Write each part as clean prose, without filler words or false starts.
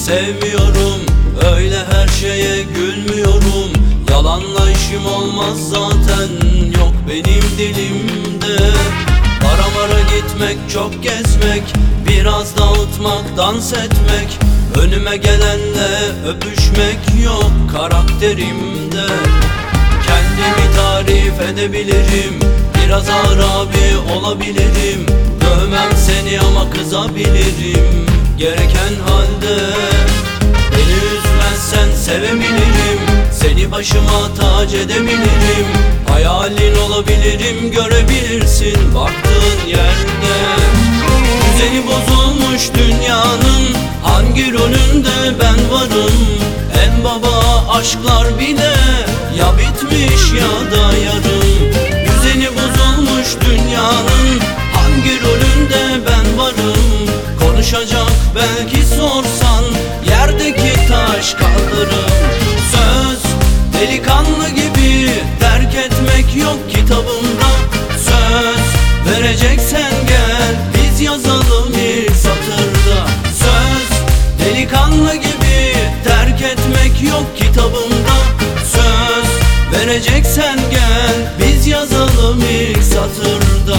Sevmiyorum öyle her şeye gülmüyorum. Yalanla işim olmaz zaten, yok benim dilimde. Para gitmek, çok gezmek, biraz dağıtmak, dans etmek, önüme gelenle öpüşmek yok karakterimde. Kendimi tarif edebilirim, biraz ağır abi olabilirim. Dövmem seni ama kızabilirim gereken halde. Beni üzmezsen sevebilirim, seni başıma tac edebilirim. Hayalin olabilirim, görebilirsin baktığın yerde. Düzeni bozulmuş dünyanın hangi rolünde ben varım? En baba aşklar bile ya bitmiş ya da yarım. Düzeni bozulmuş dünyanın hangi rolünde ben varım? Konuşacak belki sorsan, yerdeki taş kaldırım. Söz delikanlı gibi terk etmek yok kitabımda. Söz vereceksen gel, biz yazalım ilk satırda. Söz delikanlı gibi terk etmek yok kitabımda. Söz vereceksen gel, biz yazalım ilk satırda.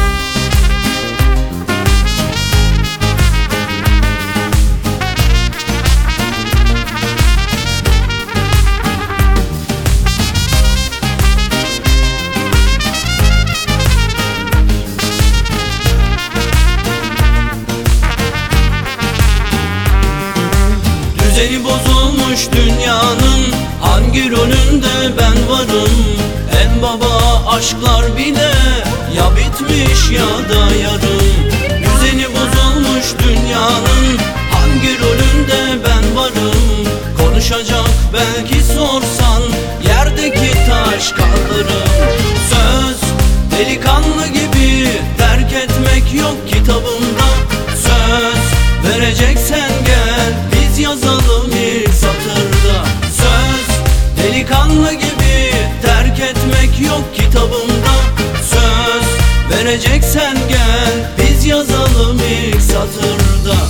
Düzeni bozulmuş dünyanın hangi rolünde ben varım? En baba aşklar bile ya bitmiş ya da yarım. Düzeni bozulmuş dünyanın hangi rolünde ben varım? Konuşacak belki sorsan, yerdeki taş kaldırım. Söz delikanlı gibi terk etmek yok kitabımda. Söz vereceksen gel, biz yazalım ilk satırda. Söz delikanlı gibi terk etmek yok kitabımda. Söz vereceksen gel, biz yazalım ilk satırda.